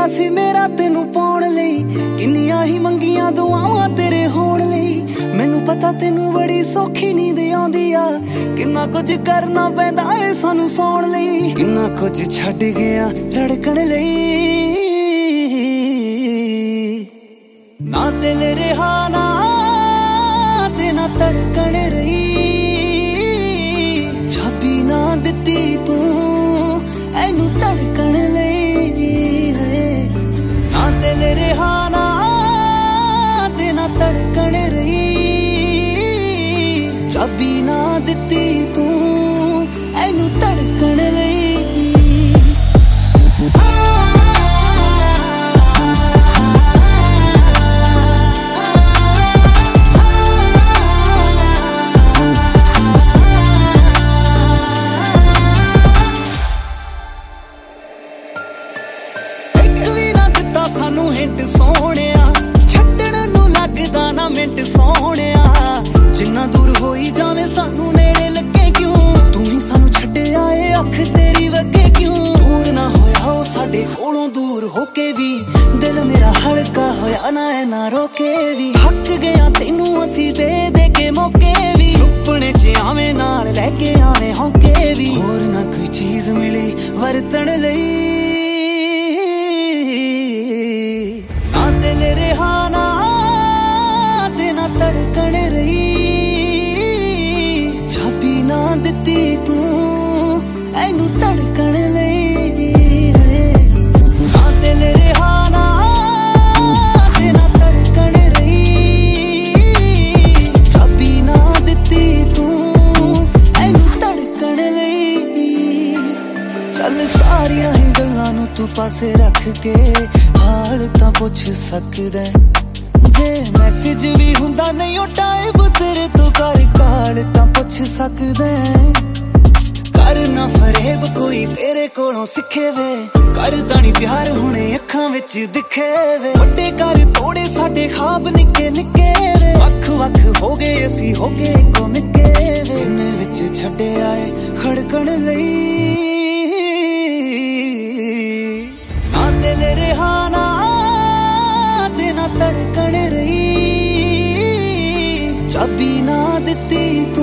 ਕੀਤਾ ਸੀ ਮੇਰਾ ਤੈਨੂੰ ਪਾਉਣ ਲਈ, ਕਿੰਨੀਆਂ ਹੀ ਮੰਗੀਆਂ ਦੁਆਵਾਂ ਤੇਰੇ ਹੋਣ ਲਈ। ਮੈਨੂੰ ਪਤਾ ਤੈਨੂੰ ਬੜੀ ਸੌਖੀ ਨੀਂਦ ਆਉਂਦੀ ਆ, ਕਿੰਨਾ ਕੁਝ ਕਰਨਾ ਪੈਂਦਾ ਏ ਸਾਨੂੰ ਸੌਣ ਲਈ। ਕਿੰਨਾ ਕੁਝ ਛੱਡ ਗਿਆ ਰੜਕਣ ਲਈ, ਨਾ ਦਿਲ ਰਿਹਾ ਨਾ ਤੇ ਨਾ ਧੜਕਣ ਰਹੀ। ਚਾਬੀ ਨਾ ਦਿੱਤੀ ਤੂੰ ਇਹਨੂੰ ਧੜਕਣ ਲਈ, ਨਾ ਦਿਲ ਰਿਹਾ ਨਾ ਤੇ ਨਾ ਧੜਕਣ ਰਹੀ। ਚਾਬੀ ਨਾ ਦਿੱਤੀ ਤੂੰ ਇਹਨੂੰ ਧੜਕਣ ਲਈ। ਸਾਨੂੰ ਹਿੰਟ ਸੋਹਣਿਆ, ਛੱਡਣ ਨੂੰ ਲੱਗਦਾ ਨਾ ਮਿੰਟ ਸੋਹਣਿਆ। ਜਿੰਨਾ ਦੂਰ ਹੋਈ ਜਾਵੇ ਸਾਨੂੰ ਨੇੜੇ ਲੱਗੇ ਕਿਉਂ, ਤੂੰ ਹੀ ਸਾਨੂੰ ਛੱਡਿਆ ਏ ਅੱਖ ਤੇਰੀ ਵਗੇ ਕਿਉਂ। ਦੂਰ ਨਾ ਹੋਇਆ ਉਹ ਸਾਡੇ ਕੋਲੋਂ ਦੂਰ ਹੋ ਕੇ ਵੀ, ਦਿਲ ਮੇਰਾ ਹਲਕਾ ਹੋਇਆ ਨਾ ਐ ਨਾ ਰੋਕੇ ਵੀ। ਥੱਕ ਗਿਆ ਤੈਨੂੰ ਅਸੀਂ ਦੇ ਦੇ ਕੇ ਮੌਕੇ ਵੀ, ਸੁਪਨੇ ਚ ਆਵੇਂ ਨਾਲ ਲੈ ਕੇ ਆਵੇਂ ਹੌਕੇ ਵੀ। ਹੋਰ ਨਾ ਕੋਈ ਚੀਜ਼ ਮਿਲੀ ਵਰਤਣ ਲਈ, ਨਾ ਦਿਲ ਰਿਹਾ ਨਾ ਤੇ ਨਾ ਧੜਕਣ ਰਹੀ। ਚਾਬੀ ਨਾ ਦਿੱਤੀ ਤੂੰ ਇਹਨੂੰ ਧੜਕਣ ਲਈ, ਨਾ ਦਿਲ ਰਿਹਾ ਨਾ ਤੇ ਨਾ ਧੜਕਣ ਰਹੀ। ਚਾਬੀ ਨਾ ਦਿੱਤੀ ਤੂੰ ਇਹਨੂੰ ਧੜਕਣ ਲਈ। ਚੱਲ ਸਾਰੀਆਂ ਹੀ ਗੱਲਾਂ ਨੂੰ ਤੂੰ ਪਾਸੇ ਰੱਖ ਕੇ ਹਾਲ ਤਾਂ ਪੁੱਛ ਸਕਦਾ, ਜੇ ਮੈਸੇਜ ਵੀ ਹੁੰਦਾ ਨਹੀਂ ਉਹ ਟਾਈਪ ਤੇਰੇ ਤੋਂ ਕਰ ਕਾਲ ਤਾਂ ਪੁੱਛ ਸਕਦਾ। ਕਰਨਾ ਫਰੇਬ ਕੋਈ ਤੇਰੇ ਕੋਲੋਂ ਸਿੱਖੇ ਵੇ, ਕਰਦਾ ਨੀ ਪਿਆਰ ਹੁਣੇ ਅੱਖਾਂ ਵਿੱਚ ਦਿਖੇ ਵੇ। ਵੱਡੇ ਘਰ ਤੋੜੇ ਸਾਡੇ ਖਾਬ ਨਿੱਕੇ ਨਿੱਕੇ ਵੇ, ਵੱਖ ਵੱਖ ਹੋ ਗਏ ਅਸੀਂ ਹੋ ਗਏ ਇੱਕੋ ਨਿੱਕੇ ਵੇ। ਸੀਨੇ ਵਿੱਚ ਛੱਡਿਆ ਏ ਖੜਕਣ ਲਈ, ਨਾ ਦਿਲ ਰਿਹਾ ਨਾ ਤੇ ਨਾ ਧੜਕਣ ਰਹੀ। ਚਾਬੀ ਨਾ ਦਿੱਤੀ ਤੂੰ